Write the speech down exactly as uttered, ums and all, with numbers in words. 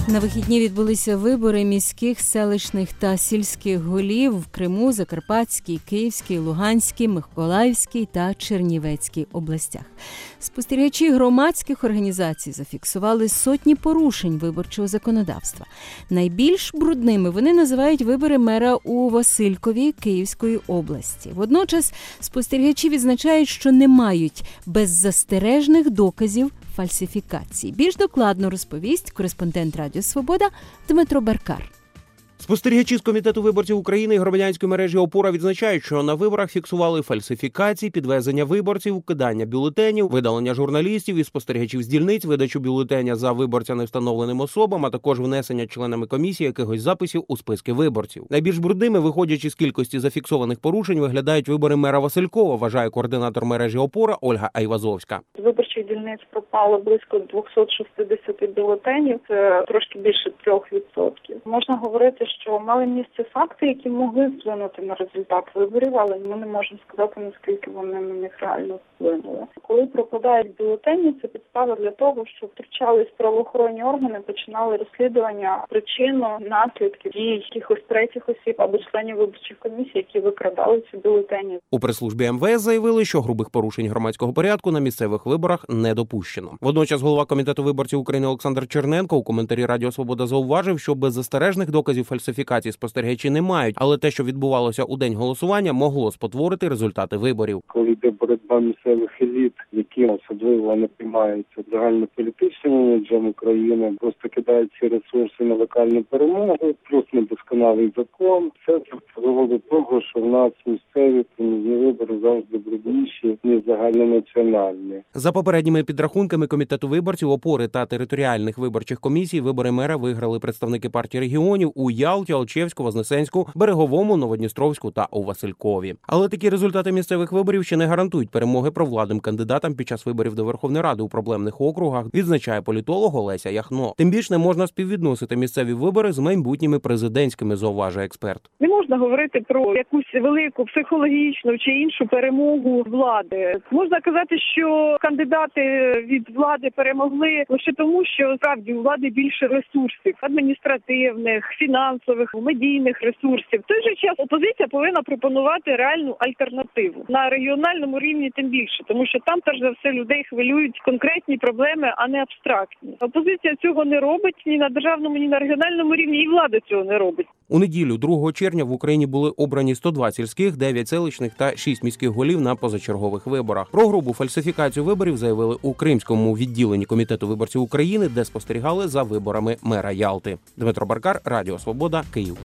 На вихідні відбулися вибори міських, селищних та сільських голів в Криму, Закарпатській, Київській, Луганській, Миколаївській та Чернівецькій областях. Спостерігачі громадських організацій зафіксували сотні порушень виборчого законодавства. Найбільш брудними вони називають вибори мера у Василькові Київської області. Водночас спостерігачі відзначають, що не мають беззастережних доказів фальсифікації. Більш докладно розповість кореспондент Радіо Свобода Дмитро Баркар. Спостерігачі з Комітету виборців України і громадянської мережі «Опора» відзначають, що на виборах фіксували фальсифікації, підвезення виборців, кидання бюлетенів, видалення журналістів і спостерігачів з дільниць, видачу бюлетеня за виборця невстановленим особам, а також внесення членами комісії якихось записів у списки виборців. Найбільш брудними, виходячи з кількості зафіксованих порушень, виглядають вибори мера Василькова, вважає координатор мережі «Опора» Ольга Айвазовська. З виборчих дільниць пропало близько двісті шістдесят бюлетенів, це трошки більше трьох відсотків. Можна говорити, що мали місце факти, які могли вплинути на результат виборів, але ми не можемо сказати, наскільки вони на них реально вплинули. Коли пропадають бюлетені, це підстава для того, що втручались правоохоронні органи, починали розслідування причину, наслідків дій якихось третіх осіб або членів виборчих комісій, які викрадали ці бюлетені. У прес-службі ем ве ес заявили, що грубих порушень громадського порядку на місцевих виборах не допущено. Водночас голова Комітету виборців України Олександр Черненко у коментарі Радіо Свобода зауважив, що беззастережних доказів фальсифікації спостерігачі не мають, але те, що відбувалося у день голосування, могло спотворити результати виборів. Коли йде боротьба місцевих еліт, які особливо не приймаються загальнополітичним іміджем України, просто кидають ці ресурси на локальну перемогу, плюс недосконалий закон. Це привело до того, що в нас місцеві проміжні вибори завжди брудніші, ніж загальнонаціональні. За попередніми підрахунками Комітету виборців, Опори та територіальних виборчих комісій вибори мера виграли представники партії регіонів у Ялті, Алчевську, Вознесенську, Береговому, Новодністровську та у Василькові. Але такі результати місцевих виборів ще не гарантують перемоги провладним кандидатам під час виборів до Верховної Ради у проблемних округах, відзначає політолог Олеся Яхно. Тим більше не можна співвідносити місцеві вибори з майбутніми президентськими, зауважує експерт. Не можна говорити про якусь велику психологічну чи іншу перемогу влади. Можна казати, що кандидати від влади перемогли лише тому, що справді у влади більше ресурсів адміністративних, фінансових, медійних ресурсів. В той же час опозиція повинна пропонувати реальну альтернативу. На регіональному рівні тим більше, тому що там, перш за все, людей хвилюють конкретні проблеми, а не абстрактні. Опозиція цього не робить ні на державному, ні на регіональному рівні, і влада цього не робить. У неділю, другого червня, в Україні були обрані сто два сільських, дев'ять селищних та шість міських голів на позачергових виборах. Про грубу фальсифікацію виборів заявили у Кримському відділенні Комітету виборців України, де спостерігали за виборами мера Ялти. Дмитро Баркар, Радіо Свобода, Київ.